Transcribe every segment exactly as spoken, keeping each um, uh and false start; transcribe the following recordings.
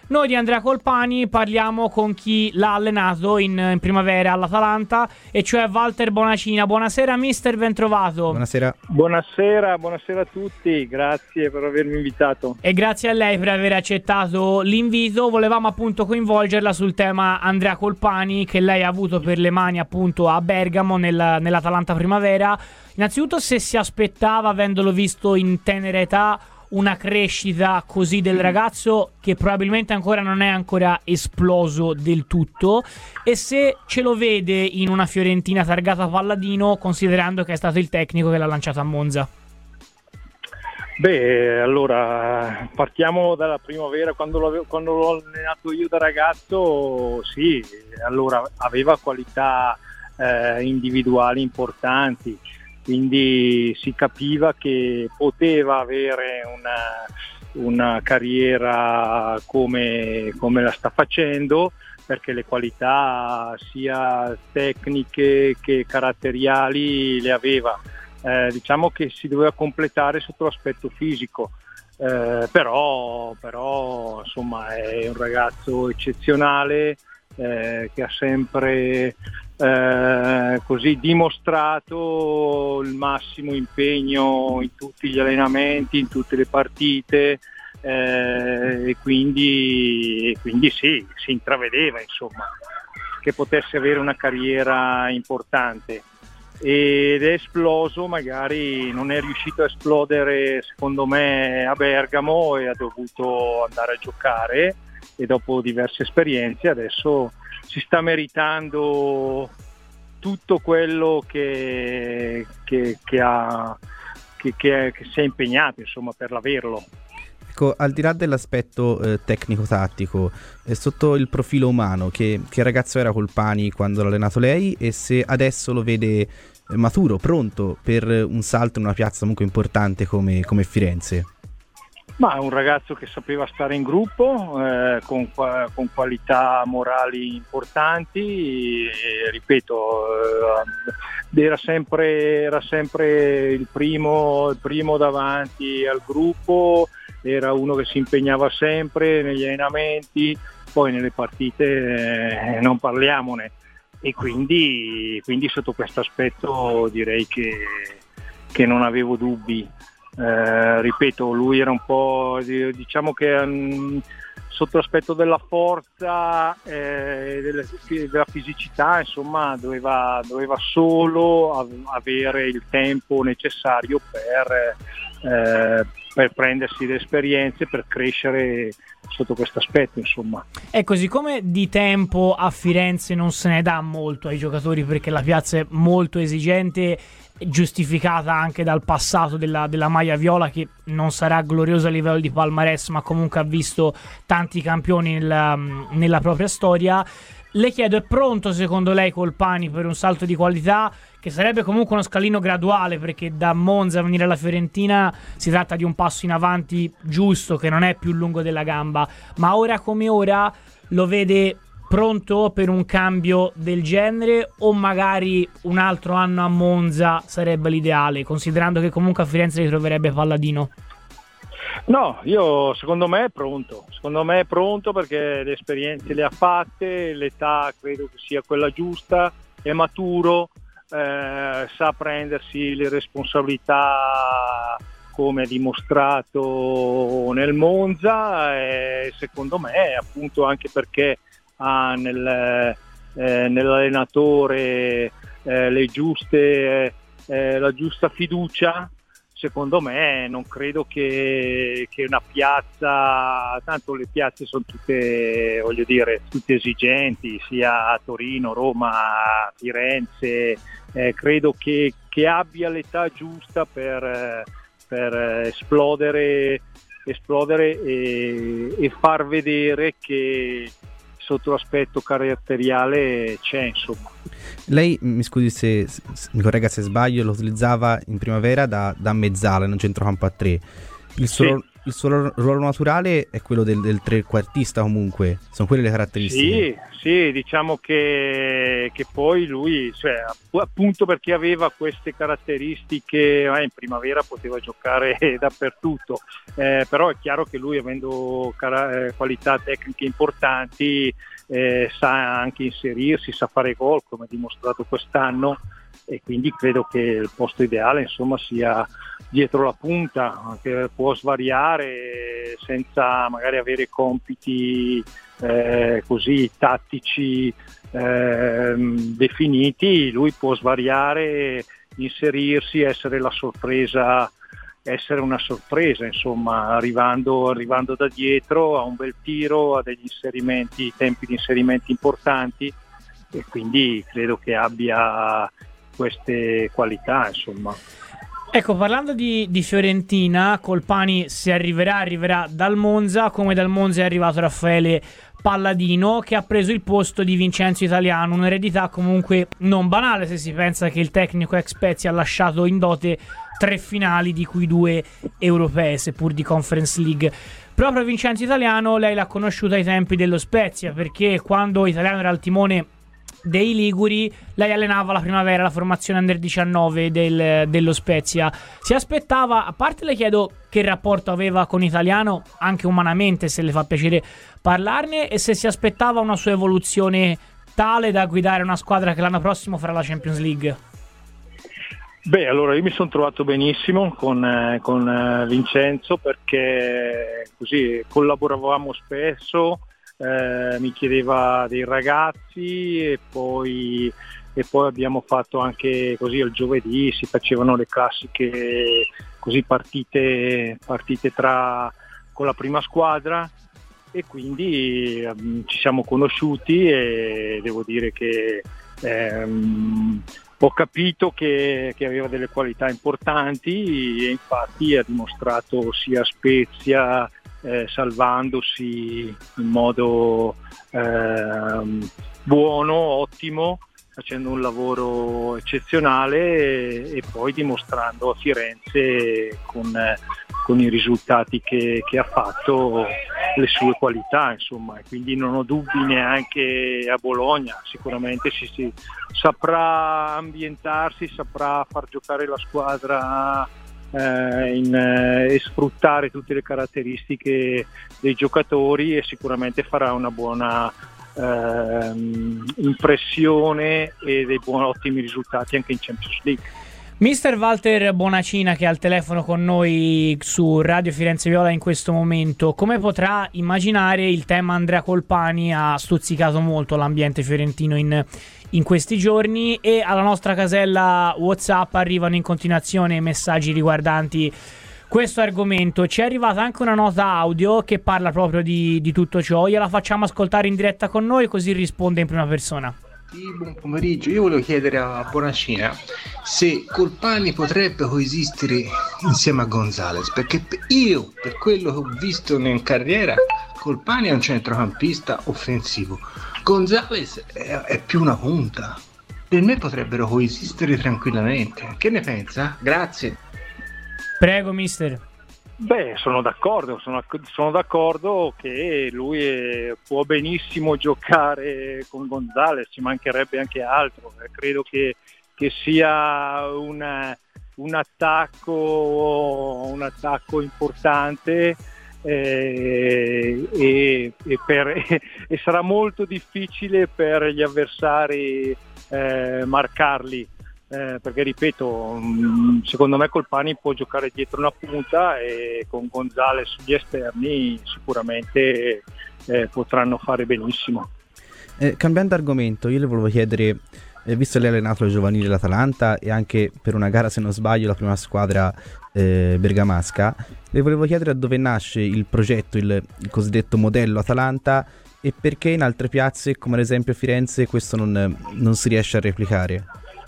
Noi di Andrea Colpani parliamo con chi l'ha allenato in, in primavera all'Atalanta, e cioè Walter Bonacina. Buonasera mister, ben trovato. Buonasera. Buonasera, buonasera a tutti, grazie per avermi invitato. E grazie a lei per aver accettato l'invito. Volevamo appunto coinvolgerla sul tema Andrea Colpani, che lei ha avuto per le mani appunto a Bergamo nel, nell'Atalanta primavera. Innanzitutto, se si aspettava, avendolo visto in tenera età, una crescita così del ragazzo, che probabilmente ancora non è ancora esploso del tutto, e se ce lo vede in una Fiorentina targata Palladino, considerando che è stato il tecnico che l'ha lanciato a Monza. Beh, allora partiamo dalla primavera. Quando l'ho, quando l'ho allenato io da ragazzo, sì, allora aveva qualità eh, individuali importanti, quindi si capiva che poteva avere una, una carriera come, come la sta facendo, perché le qualità sia tecniche che caratteriali le aveva. Eh, diciamo che si doveva completare sotto l'aspetto fisico, eh, però, però insomma è un ragazzo eccezionale, eh, che ha sempre Eh, così dimostrato il massimo impegno in tutti gli allenamenti, in tutte le partite, eh, e quindi, quindi sì, si intravedeva insomma che potesse avere una carriera importante, ed è esploso. Magari non è riuscito a esplodere secondo me a Bergamo e ha dovuto andare a giocare, e dopo diverse esperienze adesso si sta meritando tutto quello che, che, che, ha, che, che, che si è impegnato insomma per averlo. Ecco, al di là dell'aspetto eh, tecnico-tattico, eh, sotto il profilo umano, che, che ragazzo era Colpani quando l'ha allenato lei, e se adesso lo vede eh, maturo, pronto per un salto in una piazza comunque importante come, come Firenze? Ma è un ragazzo che sapeva stare in gruppo, eh, con, con qualità morali importanti, e, ripeto, eh, era, sempre, era sempre il primo, il primo davanti al gruppo, era uno che si impegnava sempre negli allenamenti, poi nelle partite eh, non parliamone, e quindi, quindi sotto questo aspetto direi che, che non avevo dubbi. Eh, ripeto, lui era un po', diciamo che um, sotto l'aspetto della forza e eh, della, della fisicità, insomma, doveva, doveva solo av- avere il tempo necessario per, eh, per prendersi le esperienze, per crescere sotto questo aspetto, insomma. Ecco, siccome di tempo a Firenze non se ne dà molto ai giocatori, perché la piazza è molto esigente, giustificata anche dal passato della, della maglia viola, che non sarà gloriosa a livello di palmarès, ma comunque ha visto tanti campioni nella, nella propria storia. Le chiedo, è pronto secondo lei Colpani per un salto di qualità, che sarebbe comunque uno scalino graduale, perché da Monza a venire alla Fiorentina si tratta di un passo in avanti giusto, che non è più lungo della gamba, ma ora come ora lo vede pronto per un cambio del genere, o magari un altro anno a Monza sarebbe l'ideale, considerando che comunque a Firenze ritroverebbe Palladino? No, io secondo me è pronto, secondo me è pronto perché le esperienze le ha fatte, l'età credo che sia quella giusta, è maturo, eh, sa prendersi le responsabilità come ha dimostrato nel Monza, e secondo me appunto anche perché ha nel, eh, nell'allenatore eh, le giuste, eh, la giusta fiducia. Secondo me non credo che, che una piazza, tanto le piazze sono tutte, voglio dire, tutte esigenti, sia a Torino, Roma, Firenze, eh, credo che, che abbia l'età giusta per, per esplodere, esplodere e, e far vedere che sotto l'aspetto caratteriale c'è, insomma. Lei, mi scusi se, se mi corregga se sbaglio, lo utilizzava in primavera da, da mezzala in un centrocampo a tre. Il suo, sì. il suo ruolo naturale è quello del, del trequartista, comunque sono quelle le caratteristiche. Sì, sì, diciamo che, che poi lui, cioè, appunto perché aveva queste caratteristiche, eh, in primavera poteva giocare dappertutto, eh, però è chiaro che lui, avendo cara- qualità tecniche importanti, eh, sa anche inserirsi, sa fare gol, come ha dimostrato quest'anno, e quindi credo che il posto ideale, insomma, sia dietro la punta, che può svariare senza magari avere compiti eh, così tattici eh, definiti. Lui può svariare, inserirsi, essere la sorpresa, essere una sorpresa, insomma, arrivando, arrivando da dietro a un bel tiro, a degli inserimenti, tempi di inserimenti importanti, e quindi credo che abbia queste qualità, insomma. Ecco, parlando di, di Fiorentina, Colpani, se arriverà, arriverà dal Monza, come dal Monza è arrivato Raffaele Palladino, che ha preso il posto di Vincenzo Italiano, un'eredità comunque non banale se si pensa che il tecnico ex Spezia ha lasciato in dote tre finali, di cui due europee, seppur di Conference League. Proprio Vincenzo Italiano lei l'ha conosciuto ai tempi dello Spezia, perché quando Italiano era al timone dei Liguri, lei allenava la primavera la formazione under diciannove del, dello Spezia. Si aspettava, a parte le chiedo che rapporto aveva con Italiano, anche umanamente, se le fa piacere parlarne, e se si aspettava una sua evoluzione tale da guidare una squadra che l'anno prossimo farà la Champions League. Beh, allora io mi sono trovato benissimo con, eh, con eh, Vincenzo, perché così collaboravamo spesso. Eh, mi chiedeva dei ragazzi, e poi, e poi abbiamo fatto anche così il giovedì, si facevano le classiche così partite, partite tra, con la prima squadra, e quindi ehm, ci siamo conosciuti, e devo dire che ehm, ho capito che, che aveva delle qualità importanti, e infatti ha dimostrato sia a Spezia, Eh, salvandosi in modo eh, buono, ottimo, facendo un lavoro eccezionale, e, e poi dimostrando a Firenze con, eh, con i risultati che, che ha fatto, le sue qualità, insomma, e quindi non ho dubbi neanche a Bologna. Sicuramente si, si saprà ambientarsi, saprà far giocare la squadra In, eh, e sfruttare tutte le caratteristiche dei giocatori, e sicuramente farà una buona eh, impressione e dei buoni, ottimi risultati anche in Champions League. Mister Walter Bonacina, che è al telefono con noi su Radio Firenze Viola in questo momento, come potrà immaginare, il tema Andrea Colpani ha stuzzicato molto l'ambiente fiorentino in, in questi giorni, e alla nostra casella WhatsApp arrivano in continuazione messaggi riguardanti questo argomento. Ci è arrivata anche una nota audio che parla proprio di, di tutto ciò. Gliela facciamo ascoltare in diretta con noi, così risponde in prima persona. Sì, buon pomeriggio. Io volevo chiedere a Bonacina se Colpani potrebbe coesistere insieme a Gonzalez, perché io, per quello che ho visto in carriera, Colpani è un centrocampista offensivo, Gonzalez è, è più una punta. Per me potrebbero coesistere tranquillamente. Che ne pensa? Grazie. Prego, mister. Beh, sono d'accordo, sono, sono d'accordo che lui è, può benissimo giocare con Gonzalez, ci mancherebbe anche altro. Eh, credo che, che sia una, un attacco un attacco importante, eh, e, e, per, e, e sarà molto difficile per gli avversari eh, marcarli. Eh, perché ripeto, secondo me Colpani può giocare dietro una punta, e con Gonzalez sugli esterni sicuramente eh, potranno fare benissimo. Eh, cambiando argomento, io le volevo chiedere, eh, visto che lei ha allenato il giovanile l'Atalanta e anche per una gara, se non sbaglio, la prima squadra eh, bergamasca, le volevo chiedere da dove nasce il progetto, il, il cosiddetto modello Atalanta, e perché in altre piazze come ad esempio Firenze questo non, non si riesce a replicare.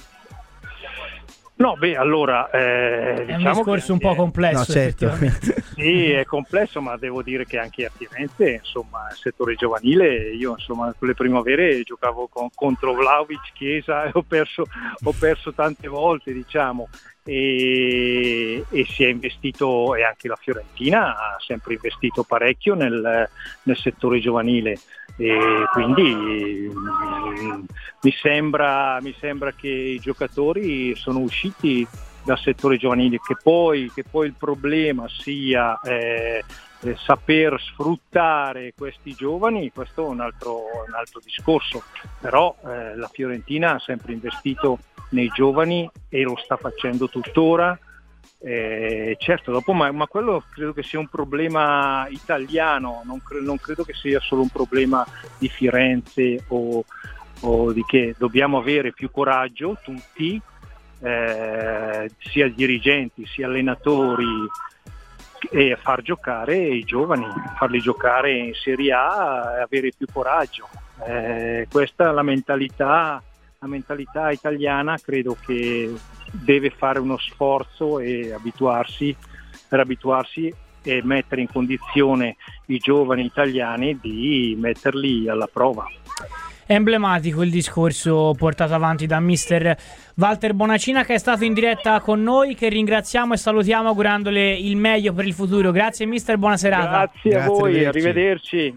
No, beh, allora eh, è diciamo un discorso un po' complesso. No, certo. Sì, è complesso, ma devo dire che anche a Firenze, insomma, il settore giovanile, io insomma con le primavere giocavo con, contro Vlahovic, Chiesa, e ho perso, ho perso tante volte, diciamo. e, e si è investito, e anche la Fiorentina ha sempre investito parecchio nel, nel settore giovanile, e quindi mh, mi sembra, mi sembra che i giocatori sono usciti dal settore giovanile, che poi, che poi il problema sia eh, eh, saper sfruttare questi giovani, questo è un altro, un altro discorso, però eh, la Fiorentina ha sempre investito nei giovani e lo sta facendo tuttora. Eh, certo, dopo, ma, ma quello credo che sia un problema italiano, non, cre- non credo che sia solo un problema di Firenze o, o di che. Dobbiamo avere più coraggio tutti, eh, sia dirigenti sia allenatori, e far giocare i giovani, farli giocare in Serie A e avere più coraggio. Eh, questa è la mentalità, la mentalità italiana, credo che deve fare uno sforzo e abituarsi per abituarsi e mettere in condizione i giovani italiani di metterli alla prova. È emblematico il discorso portato avanti da mister Walter Bonacina, che è stato in diretta con noi, che ringraziamo e salutiamo augurandole il meglio per il futuro. Grazie mister, buona serata. Grazie, Grazie a voi, arrivederci. arrivederci.